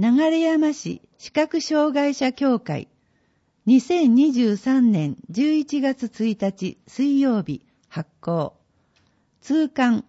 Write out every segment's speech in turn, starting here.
流山市視覚障害者協会2023年11月1日水曜日発行通刊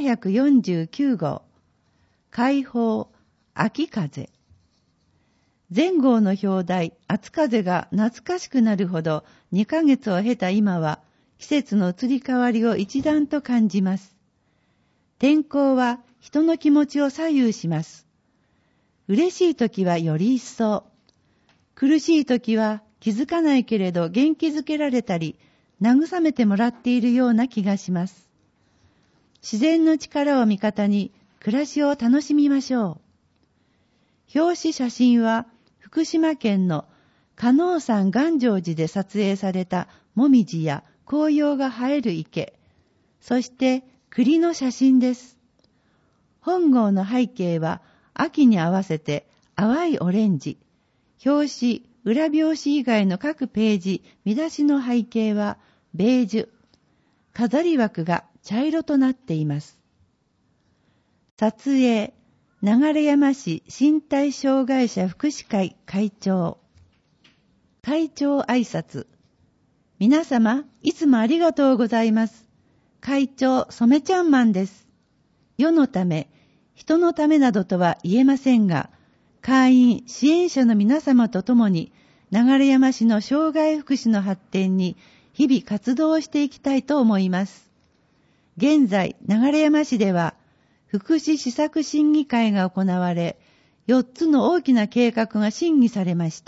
749号解放秋風前号の表題秋風が懐かしくなるほど2ヶ月を経た今は季節の移り変わりを一段と感じます。天候は人の気持ちを左右します。嬉しいときはより一層、苦しいときは気づかないけれど元気づけられたり、慰めてもらっているような気がします。自然の力を味方に暮らしを楽しみましょう。表紙写真は福島県の加納山願成寺で撮影されたもみじや紅葉が映える池、そして栗の写真です。本号の背景は秋に合わせて淡いオレンジ。表紙、裏表紙以外の各ページ、見出しの背景はベージュ。飾り枠が茶色となっています。撮影、流山市身体障害者福祉会会長。会長挨拶。皆様、いつもありがとうございます。会長、染ちゃんマンです。世のため、人のためなどとは言えませんが、会員、支援者の皆様と共に、流山市の障害福祉の発展に日々活動をしていきたいと思います。現在、流山市では、福祉施策審議会が行われ、4つの大きな計画が審議されました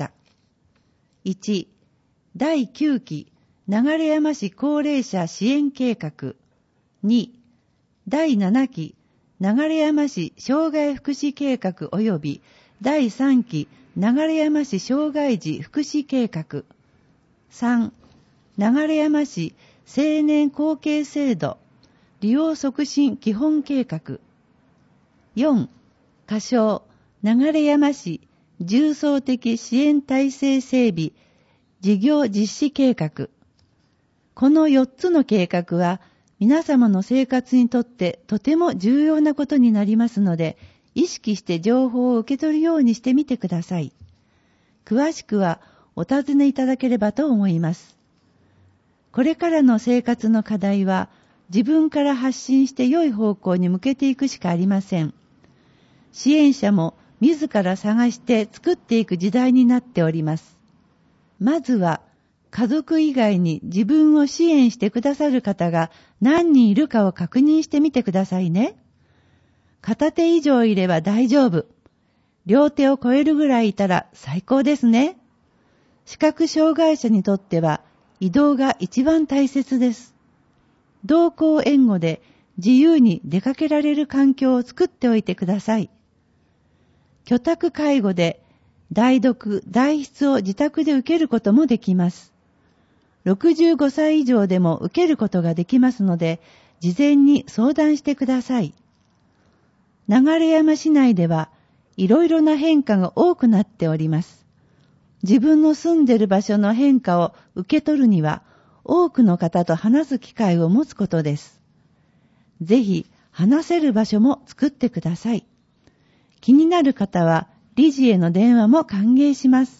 。1、第9期流山市高齢者支援計画。2、第7期流山市障害福祉計画及び第3期流山市障害児福祉計画。3、流山市青年後継制度利用促進基本計画。4、仮称流山市重層的支援体制整備事業実施計画。この4つの計画は皆様の生活にとってとても重要なことになりますので、意識して情報を受け取るようにしてみてください。詳しくはお尋ねいただければと思います。これからの生活の課題は自分から発信して良い方向に向けていくしかありません。支援者も自ら探して作っていく時代になっております。まずは家族以外に自分を支援してくださる方が何人いるかを確認してみてくださいね。片手以上いれば大丈夫。両手を超えるぐらいいたら最高ですね。視覚障害者にとっては移動が一番大切です。同行援護で自由に出かけられる環境を作っておいてください。居宅介護で代読、代筆を自宅で受けることもできます。65歳以上でも受けることができますので、事前に相談してください。流山市内ではいろいろな変化が多くなっております。自分の住んでいる場所の変化を受け取るには、多くの方と話す機会を持つことです。ぜひ話せる場所も作ってください。気になる方は理事への電話も歓迎します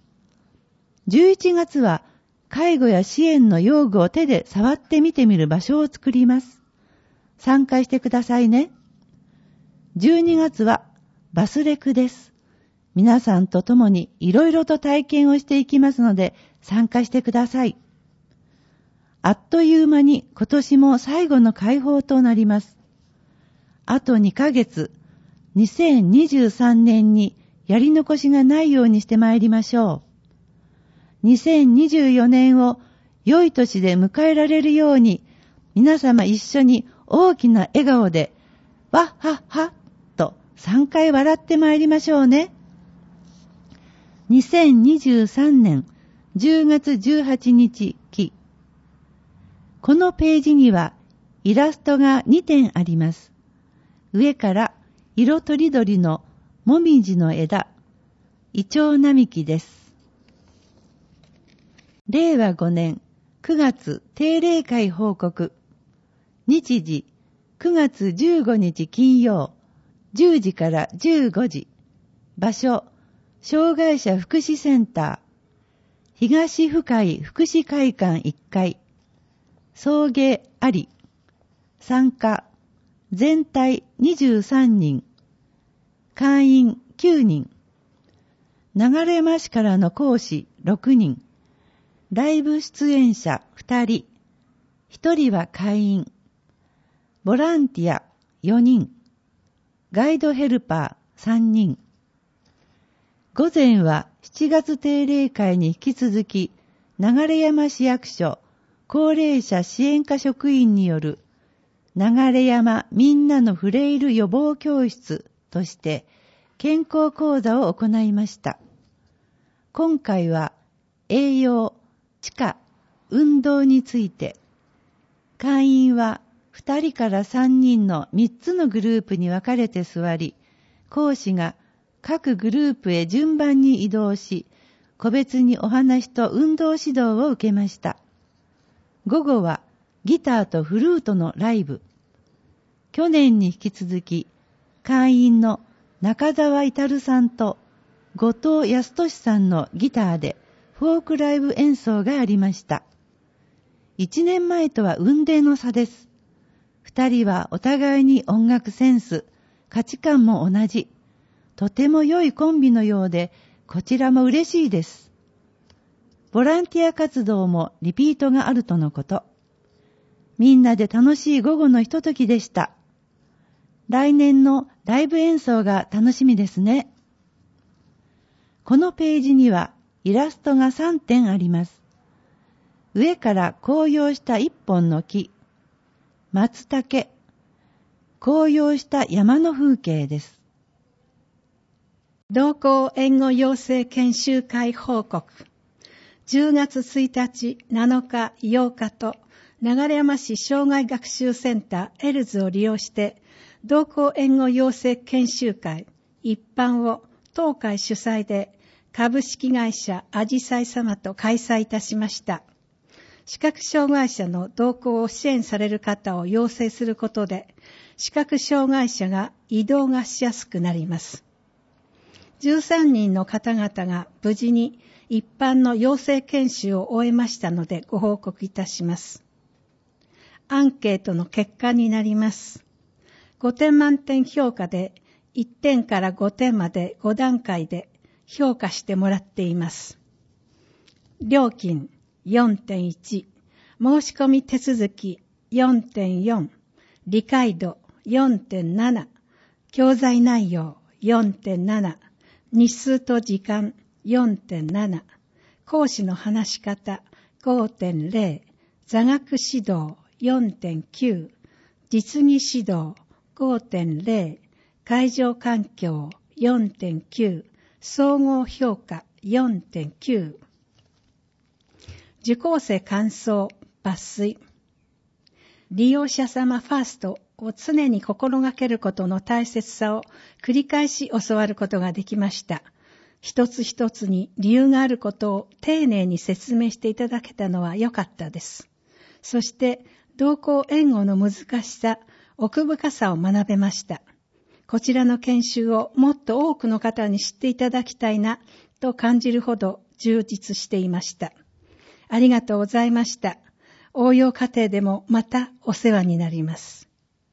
。11月は介護や支援の用具を手で触ってみてみる場所を作ります。参加してくださいね。12月はバスレクです。皆さんと共にいろいろと体験をしていきますので参加してください。あっという間に今年も最後の開放となります。あと2ヶ月、2023年にやり残しがないようにしてまいりましょう。2024年を良い年で迎えられるように、皆様一緒に大きな笑顔で、わっはっはっと3回笑ってまいりましょうね。2023年10月18日期。このページにはイラストが2点あります。上から色とりどりのもみじの枝、イチョウ並木です。令和5年9月定例会報告。日時9月15日金曜10時から15時。 場所、障害者福祉センター、東深井福祉会館1階、送迎あり、参加、全体23人、会員9人、流山市からの講師6人、ライブ出演者2人、1人は会員、ボランティア4人、ガイドヘルパー3人。午前は7月定例会に引き続き、流山市役所高齢者支援課職員による流山みんなのフレイル予防教室として健康講座を行いました。今回は栄養、地下、運動について、会員は2人から3人の3つのグループに分かれて座り、講師が各グループへ順番に移動し、個別にお話と運動指導を受けました。午後はギターとフルートのライブ。去年に引き続き、会員の中澤至さんと後藤康俊さんのギターでフォークライブ演奏がありました。1年前とは雲泥の差です。2人はお互いに音楽センス、価値観も同じ。とても良いコンビのようで、こちらも嬉しいです。ボランティア活動もリピートがあるとのこと。みんなで楽しい午後のひとときでした。来年のライブ演奏が楽しみですね。このページにはイラストが3点あります。上から紅葉した一本の木、松茸、紅葉した山の風景です。 同行援護養成研修会報告。10月1日、7日、8日と流山市障害学習センターエルズを利用して同行援護養成研修会一般を当会主催で株式会社あじさい様と開催いたしました。視覚障害者の同行を支援される方を養成することで視覚障害者が移動がしやすくなります。13人の方々が無事に一般の養成研修を終えましたのでご報告いたします。アンケートの結果になります。5点満点評価で1点から5点まで5段階で評価してもらっています。料金 4.1、申し込み手続き 4.4、理解度 4.7、教材内容 4.7、日数と時間 4.7、講師の話し方 5.0、座学指導 4.9、実技指導 5.0、会場環境 4.9、総合評価 4.9。受講生感想抜粋。利用者様ファーストを常に心がけることの大切さを繰り返し教わることができました。一つ一つに理由があることを丁寧に説明していただけたのは良かったです。そして同行援護の難しさ、奥深さを学べました。こちらの研修をもっと多くの方に知っていただきたいなと感じるほど充実していました。ありがとうございました。応用課程でもまたお世話になります。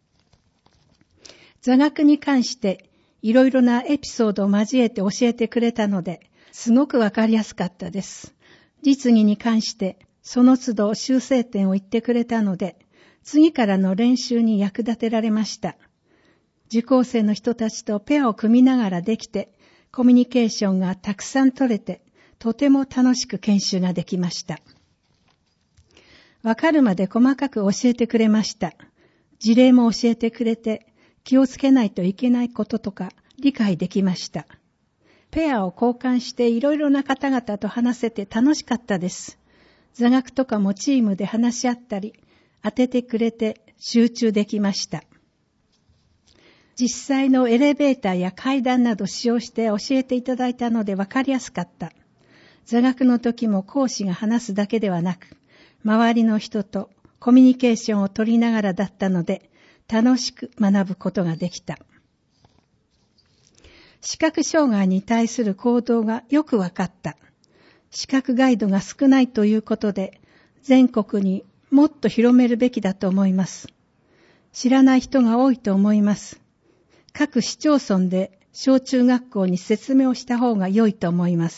座学に関していろいろなエピソードを交えて教えてくれたので、すごくわかりやすかったです。実技に関してその都度修正点を言ってくれたので、次からの練習に役立てられました。受講生の人たちとペアを組みながらできて、コミュニケーションがたくさん取れて、とても楽しく研修ができました。わかるまで細かく教えてくれました。事例も教えてくれて、気をつけないといけないこととか理解できました。ペアを交換していろいろな方々と話せて楽しかったです。座学とかもチームで話し合ったり、当ててくれて集中できました。実際のエレベーターや階段など使用して教えていただいたので分かりやすかった。座学の時も講師が話すだけではなく、周りの人とコミュニケーションを取りながらだったので、楽しく学ぶことができた。 視覚障害に対する行動がよくわかった。視覚ガイドが少ないということで、全国にもっと広めるべきだと思います。知らない人が多いと思います。各市町村で小中学校に説明をした方が良いと思います。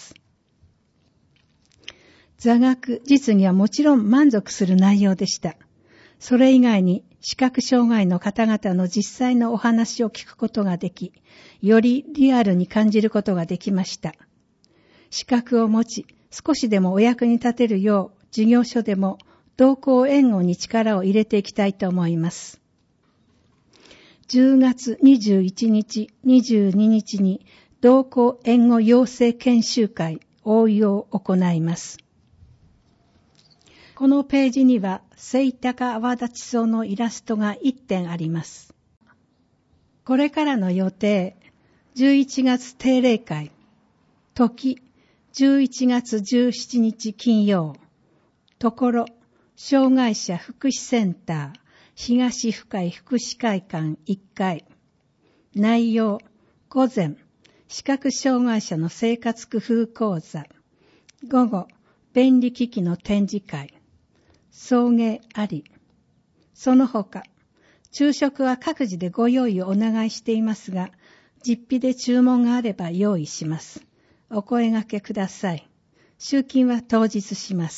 座学、実技はもちろん満足する内容でした。それ以外に視覚障害の方々の実際のお話を聞くことができ、よりリアルに感じることができました。資格を持ち、少しでもお役に立てるよう、事業所でも同行援護に力を入れていきたいと思います。10月21日、22日に同行援護養成研修会応用を行います。このページには、聖高泡立ち草のイラストが1点あります。これからの予定、11月定例会、時、11月17日金曜、ところ、障害者福祉センター、東深井福祉会館1階、内容、午前、視覚障害者の生活工夫講座、午後、便利機器の展示会、送迎あり。その他、昼食は各自でご用意をお願いしていますが、実費で注文があれば用意します。お声掛けください。集金は当日します。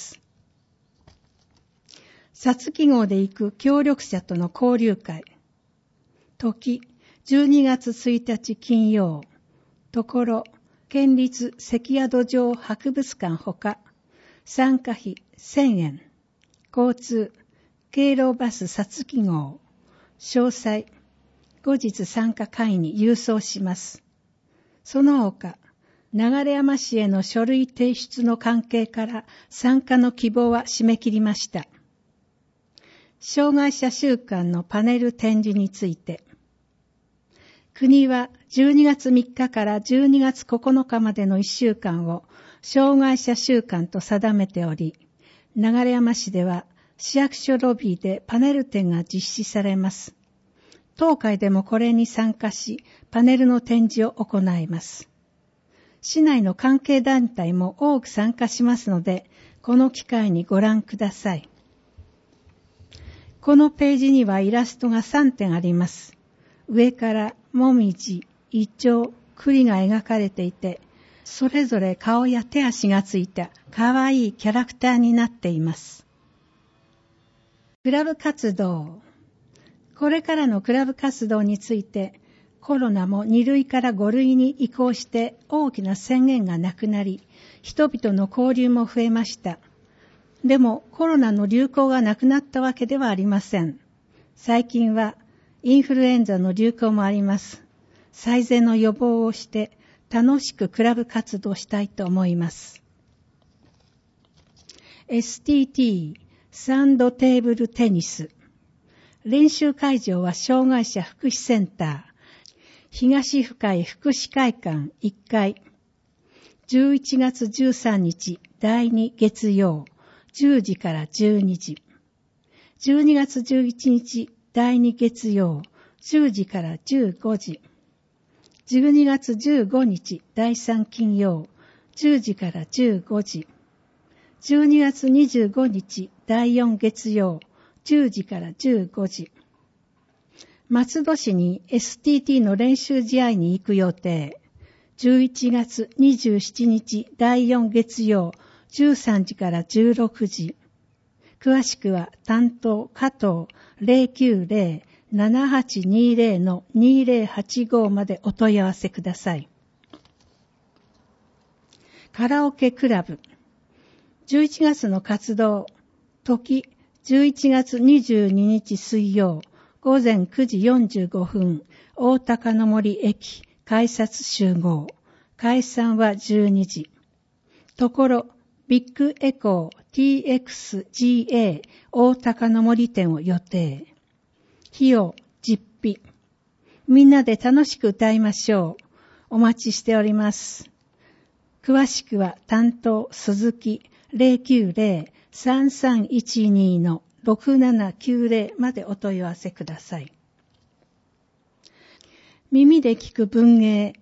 皐月号で行く協力者との交流会。時、12月1日金曜。ところ、県立関宿城博物館ほか、参加費1000円。交通、敬老バス皐月号。詳細、後日参加会に郵送します。その他、流山市への書類提出の関係から参加の希望は締め切りました。障害者週間のパネル展示について、国は12月3日から12月9日までの1週間を障害者週間と定めており、流山市では市役所ロビーでパネル展が実施されます。当会でもこれに参加し、パネルの展示を行います。市内の関係団体も多く参加しますので、この機会にご覧ください。このページにはイラストが3点あります。上からもみじ、イチョウ、栗が描かれていて、それぞれ顔や手足がついたかわいいキャラクターになっています。クラブ活動。これからのクラブ活動について、コロナも2類から5類に移行して大きな宣言がなくなり、人々の交流も増えました。でもコロナの流行がなくなったわけではありません。最近はインフルエンザの流行もあります。最善の予防をして楽しくクラブ活動したいと思います。STT サンドテーブルテニス。練習会場は障害者福祉センター、東深井福祉会館1階。11月13日第2月曜、10時から12時。12月11日第2月曜、10時から15時。12月15日第3金曜、10時から15時。12月25日第4月曜、10時から15時。松戸市に STT の練習試合に行く予定。11月27日第4月曜、13時から16時。詳しくは担当加藤 090-7820-2085 までお問い合わせください。カラオケクラブ。11月の活動。時、11月22日水曜、午前9時45分、大高の森駅、改札集合。解散は12時。ところ、ビッグエコー TXGA 大高の森店を予定。費用実費。みんなで楽しく歌いましょう。お待ちしております。詳しくは担当鈴木 090-3312-6790 までお問い合わせください。耳で聞く文芸。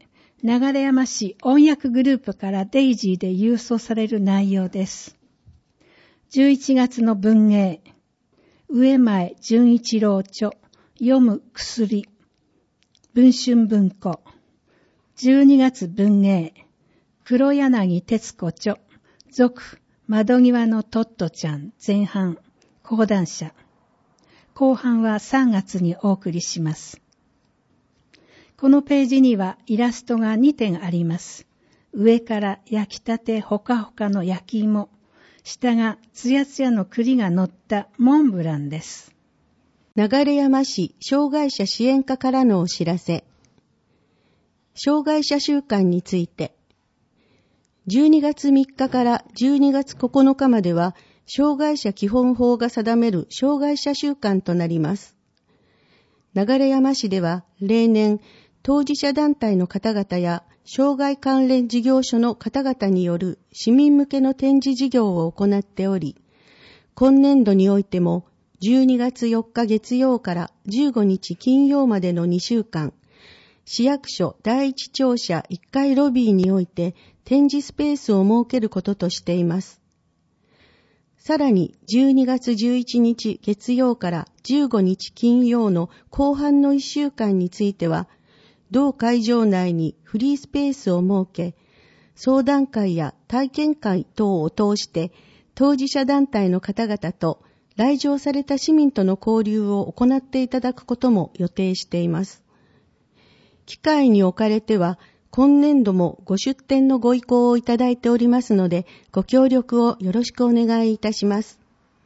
流山市音訳グループからデイジーで郵送される内容です。11月の文芸、上前純一郎著、読む薬、文春文庫。12月文芸、黒柳徹子著、続、窓際のトットちゃん前半、講談社。後半は3月にお送りします。このページにはイラストが2点あります。上から焼きたてほかほかの焼き芋、下がつやつやの栗が乗ったモンブランです。 流山市障害者支援課からのお知らせ。障害者週間について、12月3日から12月9日までは、障害者基本法が定める障害者週間となります。流山市では例年、当事者団体の方々や障害関連事業所の方々による市民向けの展示事業を行っており、今年度においても12月4日月曜から15日金曜までの2週間、市役所第一庁舎1階ロビーにおいて展示スペースを設けることとしています。さらに12月11日月曜から15日金曜の後半の1週間については、同会場内にフリースペースを設け、相談会や体験会等を通して当事者団体の方々と来場された市民との交流を行っていただくことも予定しています。機会におかれては、今年度もご出展のご意向をいただいておりますので、ご協力をよろしくお願いいたします。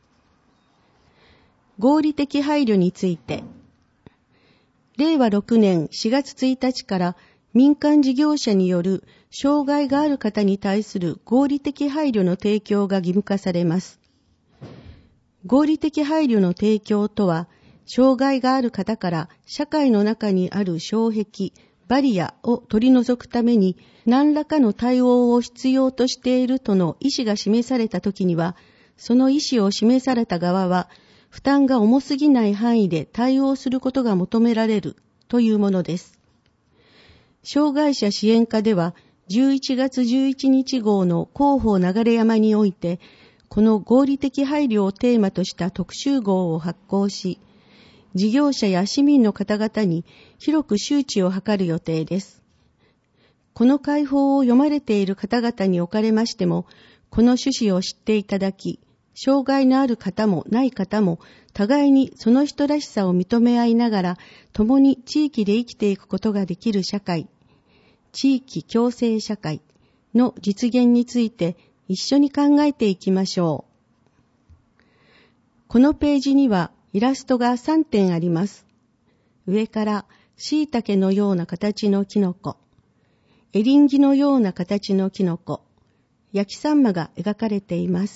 合理的配慮について、令和6年4月1日から民間事業者による障害がある方に対する合理的配慮の提供が義務化されます。合理的配慮の提供とは、障害がある方から社会の中にある障壁、バリアを取り除くために何らかの対応を必要としているとの意思が示されたときには、その意思を示された側は、負担が重すぎない範囲で対応することが求められるというものです。障害者支援課では、11月11日号の広報流山において、この合理的配慮をテーマとした特集号を発行し、事業者や市民の方々に広く周知を図る予定です。この会報を読まれている方々におかれましても、この趣旨を知っていただき、障害のある方もない方も、互いにその人らしさを認め合いながら、共に地域で生きていくことができる社会、地域共生社会の実現について一緒に考えていきましょう。このページにはイラストが3点あります。上から椎茸のような形のキノコ、エリンギのような形のキノコ、焼きサンマが描かれています。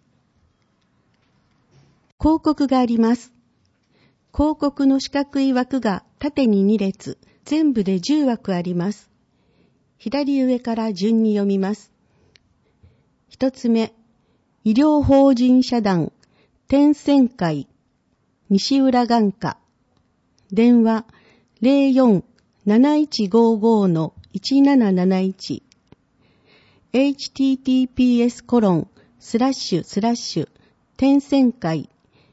広告があります。広告の四角い枠が縦に2列、全部で10枠あります。左上から順に読みます。一つ目、医療法人社団、天泉会、西浦眼科、電話 04-7155-1771、https:// 天泉会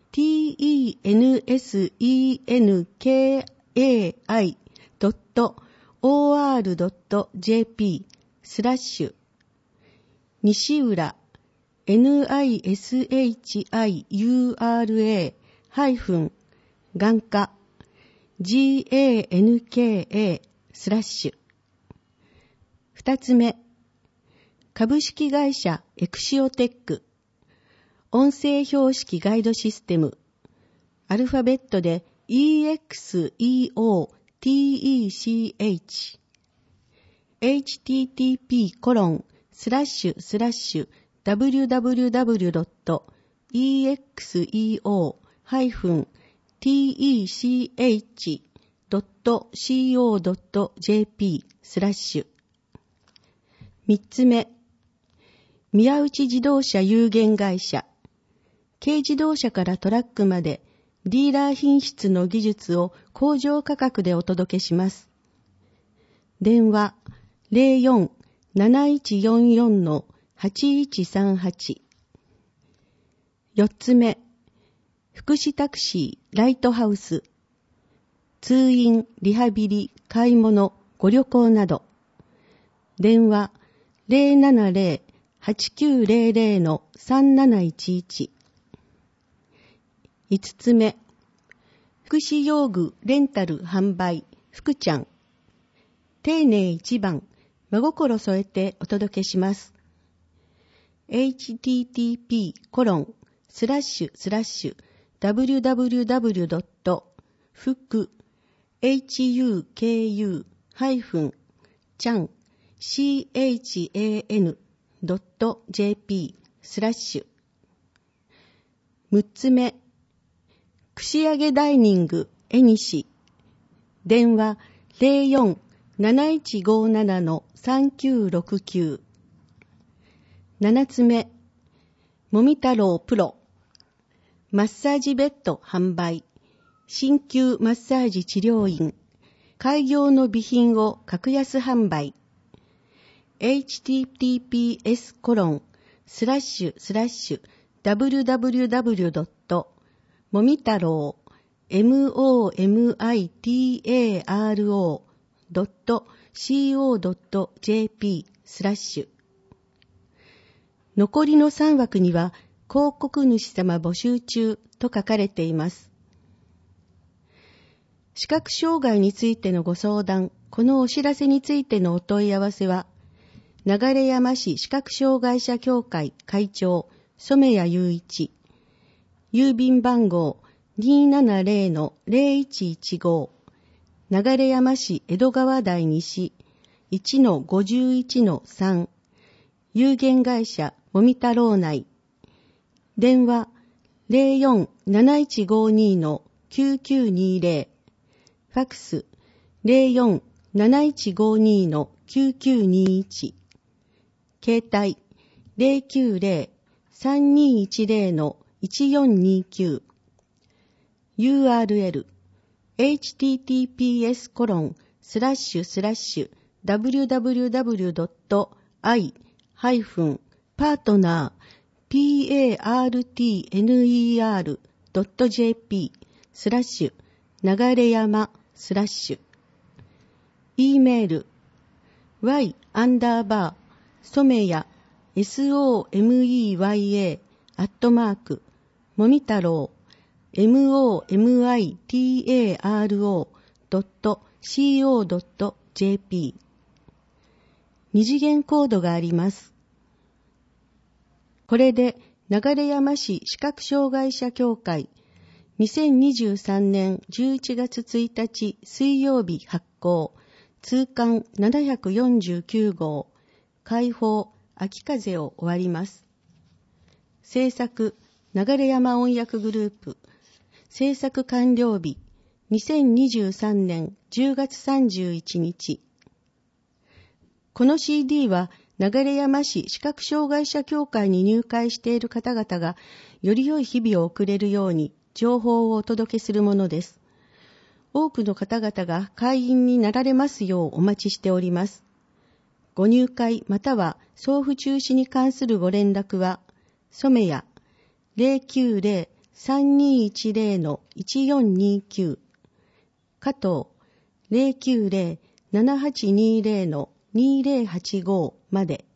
tensenkai.or.jp/ 西浦 NISHIURA- 眼科 GANKA/ 二つ目、株式会社エクシオテック、音声標識ガイドシステム、アルファベットで EXEOTECH、http://www.exeotech.co.jp/ 三つ目、宮内自動車有限会社、軽自動車からトラックまでディーラー品質の技術を工場価格でお届けします。電話 04-7144-8138。4つ目、福祉タクシーライトハウス、通院、リハビリ、買い物、ご旅行など。電話 070-8900-3711。5つ目、福祉用具レンタル販売、福ちゃん。丁寧一番、真心添えてお届けします。http://www.fuku-chan.jp/。6つ目、串揚げダイニングえにし。電話 04-7157-3969。7つ目、もみ太郎プロ。マッサージベッド販売。鍼灸マッサージ治療院。開業の備品を格安販売。https://www.momitaro.co.jp/。残りの3枠には広告主様募集中と書かれています。視覚障害についてのご相談、このお知らせについてのお問い合わせは、流山市視覚障害者協会会長、染谷雄一、郵便番号 270-0115、流山市江戸川台西 1-51-3、有限会社もみ太郎内。電話 04-7152-9920。ファクス 04-7152-9921。携帯 090-3210-1429。URL https://www.i-partner.jp/流山/E メール y 染谷 someyaもみたろう momitaro.co.jp。 二次元コードがあります。これで流山市視覚障害者協会2023年11月1日水曜日発行通刊749号開放秋風を終わります。制作流山音楽グループ。制作完了日2023年10月31日。この CD は流山市視覚障害者協会に入会している方々がより良い日々を送れるように情報をお届けするものです。多くの方々が会員になられますようお待ちしております。ご入会または送付中止に関するご連絡は、染谷 090-3210-1429、加藤 090-7820-2085 まで。